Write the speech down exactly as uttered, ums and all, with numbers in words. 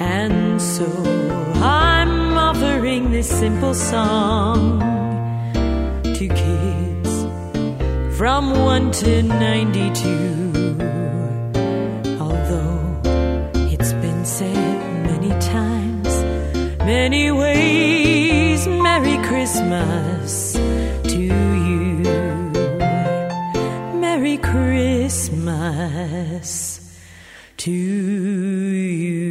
And so I'm offering this simple song to kids from one to ninety-two. Although it's been said many times, many ways, Merry Christmas to you. Merry Christmas to you.